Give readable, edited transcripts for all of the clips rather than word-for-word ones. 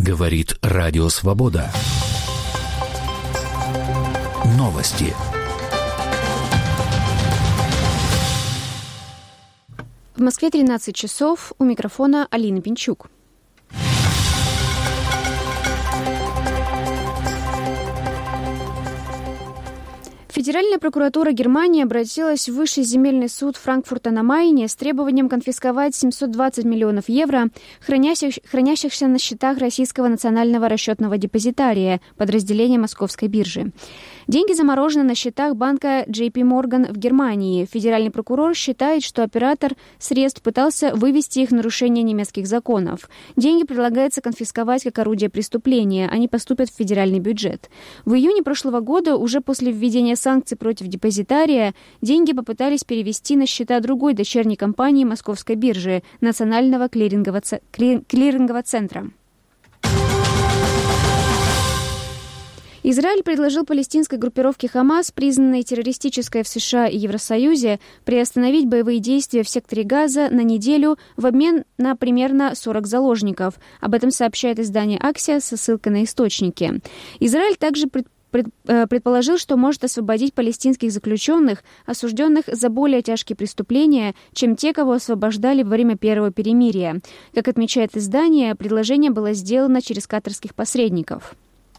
Говорит Радио Свобода. Новости. В Москве 13 часов. У микрофона Алина Пинчук. Федеральная прокуратура Германии обратилась в Высший земельный суд Франкфурта на Майне с требованием конфисковать 720 миллионов евро, хранящихся на счетах Российского национального расчетного депозитария, подразделения Московской биржи. Деньги заморожены на счетах банка JP Morgan в Германии. Федеральный прокурор считает, что оператор средств пытался вывести их в нарушение немецких законов. Деньги предлагается конфисковать как орудие преступления. Они поступят в федеральный бюджет. В июне прошлого года, уже после введения санкций против депозитария, деньги попытались перевести на счета другой дочерней компании Московской биржи, Национального клирингового центра. Израиль предложил палестинской группировке «Хамас», признанной террористической в США и Евросоюзе, приостановить боевые действия в секторе Газа на неделю в обмен на примерно 40 заложников. Об этом сообщает издание «Аксиос» со ссылкой на источники. Израиль также предположил, что может освободить палестинских заключенных, осужденных за более тяжкие преступления, чем те, кого освобождали во время первого перемирия. Как отмечает издание, предложение было сделано через катарских посредников.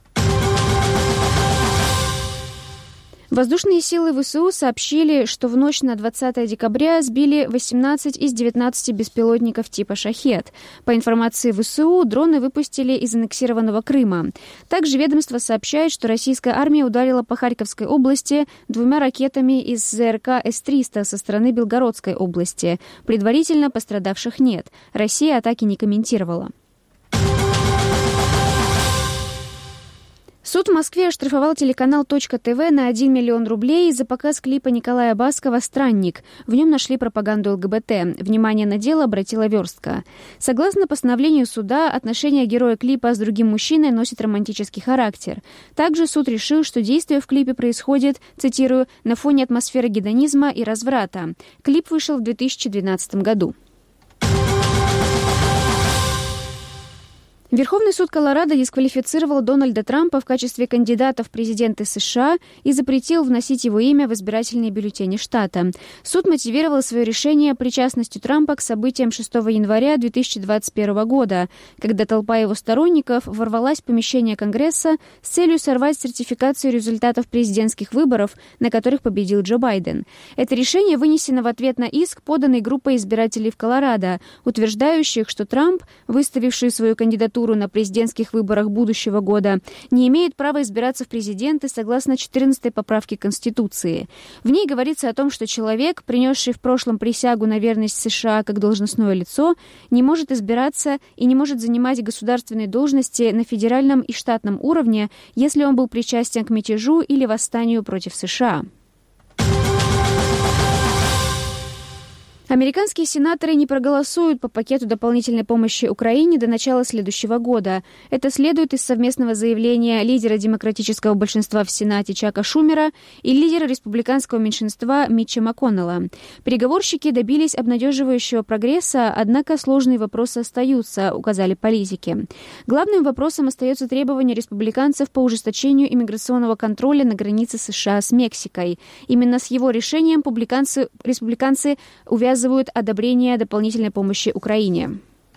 Воздушные силы ВСУ сообщили, что в ночь на 20 декабря сбили 18 из 19 беспилотников типа «Шахед». По информации ВСУ, дроны выпустили из аннексированного Крыма. Также ведомство сообщает, что российская армия ударила по Харьковской области 2 ракетами из ЗРК С-300 со стороны Белгородской области. Предварительно пострадавших нет. Россия атаки не комментировала. Суд в Москве оштрафовал телеканал «Точка.ТВ» на 1 миллион рублей за показ клипа Николая Баскова «Странник». В нем нашли пропаганду ЛГБТ. Внимание на дело обратила верстка. Согласно постановлению суда, отношения героя клипа с другим мужчиной носят романтический характер. Также суд решил, что действие в клипе происходит, цитирую, «на фоне атмосферы гедонизма и разврата». Клип вышел в 2012 году. Верховный суд Колорадо дисквалифицировал Дональда Трампа в качестве кандидата в президенты США и запретил вносить его имя в избирательные бюллетени штата. Суд мотивировал свое решение причастностью Трампа к событиям 6 января 2021 года, когда толпа его сторонников ворвалась в помещение Конгресса с целью сорвать сертификацию результатов президентских выборов, на которых победил Джо Байден. Это решение вынесено в ответ на иск, поданный группой избирателей в Колорадо, утверждающих, что Трамп, выставивший свою кандидатуру на президентских выборах будущего года, не имеет права избираться в президенты согласно 14-й поправке Конституции. В ней говорится о том, что человек, принесший в прошлом присягу на верность США как должностное лицо, не может избираться и не может занимать государственные должности на федеральном и штатном уровне, если он был причастен к мятежу или восстанию против США. Американские сенаторы не проголосуют по пакету дополнительной помощи Украине до начала следующего года. Это следует из совместного заявления лидера демократического большинства в Сенате Чака Шумера и лидера республиканского меньшинства Митча МакКоннелла. Переговорщики добились обнадеживающего прогресса, однако сложные вопросы остаются, указали политики. Главным вопросом остается требование республиканцев по ужесточению иммиграционного контроля на границе США с Мексикой. Именно с его решением республиканцы увязывают одобрение дополнительной помощи Украине.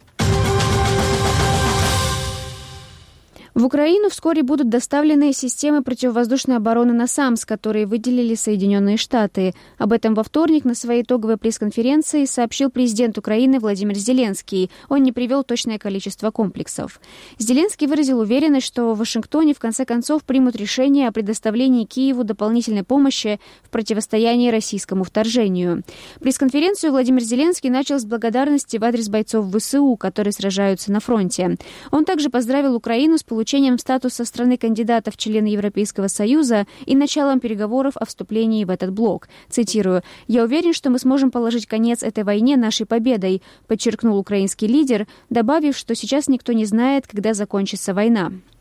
В Украину вскоре будут доставлены системы противовоздушной обороны «Насамс», которые выделили Соединенные Штаты. Об этом во вторник на своей итоговой пресс-конференции сообщил президент Украины Владимир Зеленский. Он не привел точное количество комплексов. Зеленский выразил уверенность, что в Вашингтоне в конце концов примут решение о предоставлении Киеву дополнительной помощи в противостоянии российскому вторжению. Пресс-конференцию Владимир Зеленский начал с благодарности в адрес бойцов ВСУ, которые сражаются на фронте. Он также поздравил Украину с получением статуса страны-кандидата в члены Европейского Союза и началом переговоров о вступлении в этот блок. Цитирую: «Я уверен, что мы сможем положить конец этой войне нашей победой», подчеркнул украинский лидер, добавив, что сейчас никто не знает, когда закончится война.